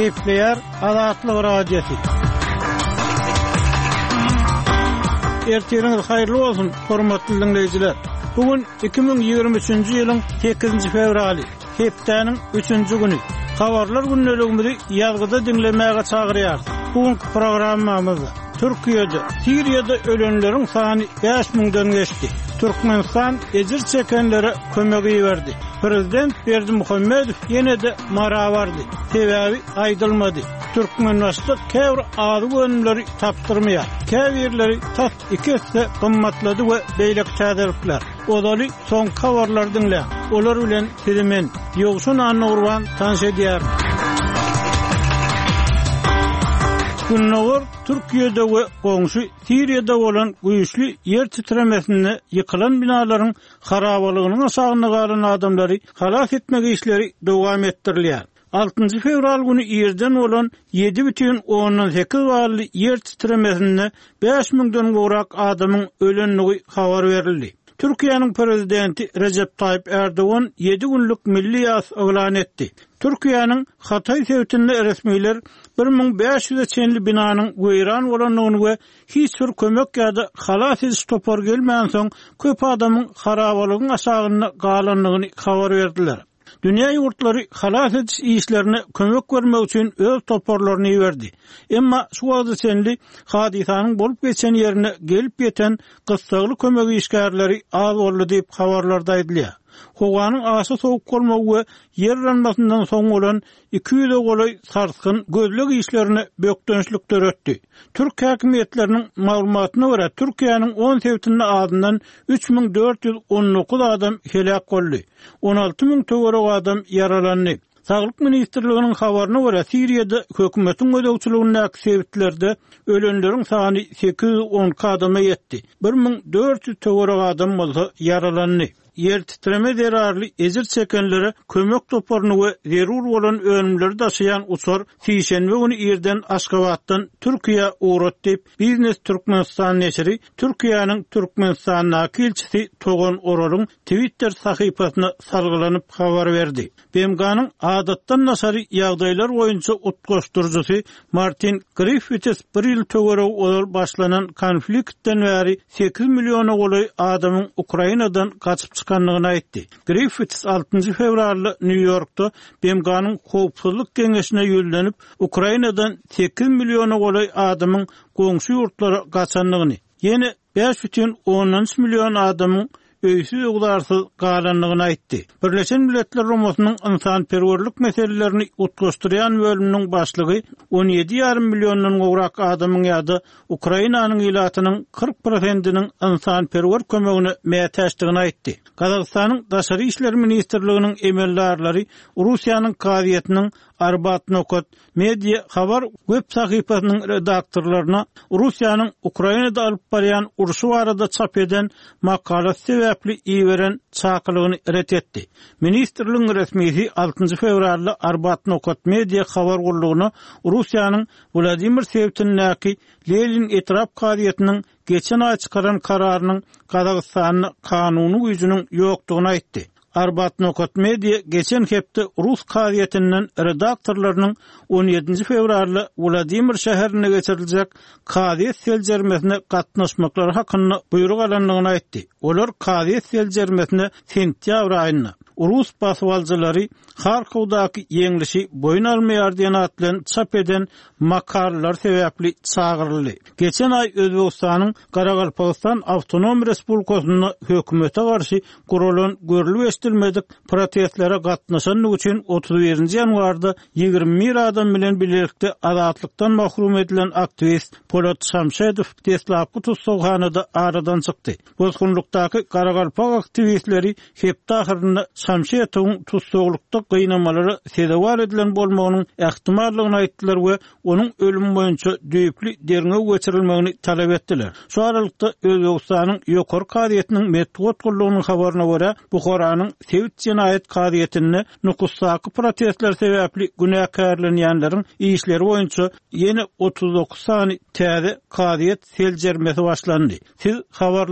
Gepleyer Azatlyk radiosu. Ertiriniz hayırlı bolsun, hormatly dinleyijiler. Bugün 2023-nji ýylyň 8-nji fevraly, hepdeniň 3-nji güni. Habarlar günneligimizi ýazgyda dinlemäge çagyrýar. Bugünkü programmamyzda Türkiýede, Siriýada ölenleriň sany 5000-den geçdi. Türkmenistan ejir çekenlere kömegi berdi. Prezident Berdimuhammedow ýene de mara bardy. Sebäbi aýdylmady. Türkmenistanda käbir azy önümleri tapdyrmaýar. Käbirleri tat ikisi gymmatlady we beýlek täderipler. Odaly son habarlar dinle. Olar bilen sizimen ýogşun anurwan tanış edýär. Günnogur Türkiýede we goňşy Siriýada bolan güýçli ýer titremesinde ýykylan binalaryň harabalygynyň aşagyna galan adamlary halas etmek işleri dowam etdirilýär. 6 fevral günü ýerden bolan 7,8 bally ýer titremesinde 5000-den gorak adamyň ölenligi habar berildi. Türkiýanyň prezidenti Recep Tayyip Erdoğan 7 günlük milli ýas elan etdi. Türkiýanyň Hatay sewtinde resmiler 1500 çenli binanyň weýran bolanyny we hiç bir kömek ýa-da halas ediş topar gelmän soň köp adamyň harabalygyň aşagyna galanlygyny habar berdiler. Dünya ýurtlary halas ediş işlerine kömek bermek üçin öz toparlaryny ýerdi. Emma şu wagtda çenli hadisanyň bolup geçen ýerine gelip ýeten gysgaly kömek işgärleri az boldy diýip habarlarda aýdylýar. Howanyň asy sowuk bolmagy we ýer ranmasyndan soň bolan 200 golay sarskyn gözlek işlerini bökdönçlükler ötdi. Türk häkimetleriniň maglumatyna görä Türkiýanyň 10 sewtinde adından 3419 adam helak boldy. 16000 töwerek adam yaralandy. Saglyk ministrliginiň habaryna görä Siriýada hökümetiň ödegçiligindäki sebitlerde ölenleriň sany 810 adama ýetdi. 1400 töwerek adam bolsa yaralandy. Yer titreme derarly ejir çekenlere kömek toparny we zerur bolan ölümleri daşıyan uçar Sişenbe günü ýerden Aşgabatdan Türkiýe uğrat diýip Biznes Türkmenistan neşri Türkiýanyň Türkmenistanyň elçisi Togan Oralyň Twitter sahypasyna salgylanyp habar berdi. BMG'nyň adatdan nasary ýagdaýlar boýunça utgaşdyrjysy Martin Griffiths bir ýyl töwerek ol başlanan konfliktden bäri 8 milyona golay adamyň Ukrainadan gaçyp çıkanlygyny aýtdy. Griffiths 6 fevralda New York'ta BMG'nyň Howpsuzlyk Geňeşine ýönlenip Ukrainadan 8 milyona golay adamyň goňşy ýurtlara gaçanlygyny, ýene 5,10 milyon adamyň öýsüz ugdarsyz galanlygyny aýtdy. Birleşen Milletler Romasynyň insanperwerlik meselelerini utgaşdyrýan bölüminiň başlygy 17,5 milyondan gowrak adamyň ýa-da Ukrainanyň ýylatynyň 40%-iniň insanperwer kömegine mätäçdigini aýtdy. Kazakstanyň Daşary işler ministrliginiň emeldarlary Russiýanyň gazetiniň Arbatnokot media habar web sahypasynyň redaktorlaryna Russiýanyň Ukrainada alyp barýan uruşy barada çap eden makalat sebäpli iýeren çakylygyny ret etdi. Ministrligiň resmisi 6 fevralda Arbatnokot media habar gurulugyna Russiýanyň Vladimir Sevtindäki Lenin etrap gazetiniň geçen ay çıkaran kararynyň Kazakstanyň kanuny güýjüniň ýokdugyny aýtdy. Arbatnokot media geçen hepde Rus gazetiniň redaktorlarynyň 17 fevralda Vladimir şäherine geçiriljek gazet seljermesine gatnaşmaklary hakyna buyruk alanlygyny aýtdy. Olar gazet seljermesine sentýabr aýyna Rus baswalçylary Harkowdaky ýeňlişi boyun almaýar diýen atlan çap eden makarlar sebäpli çagyryldy. Geçen ay Özbegistanyň Garagalpagystan Awtonom Respublikasynyň hökümete garşy gurulan görülip estilmedik protestlere gatnaşanlyk üçin 31-nji ýanwarda 21 adam bilen birlikde azatlykdan mahrum edilen aktivist Polat Şamşedow Teslapky tutsaganada aradan çykdy. Bozgunlukdaky Garagalpak aktivistleri hepde ahyrynda Şamşedowyň tutsaglykda gynamaları sedewar edilen bolmagynyň ähtimallygyny aýtdylar we onuň ölümi boýunça düýpli derine geçirilmegini talap etdiler. Şu aralykda Özbegistanyň ýokary gazetiniň Medwat gurulunyň habaryna görä Buharanyň Sewit jinayet gazetini nukusdaky protestler sebäpli günäkärlenýänleriň işleri boýunça ýene 39 sany täze gazet seljermesi başlandy. Siz habar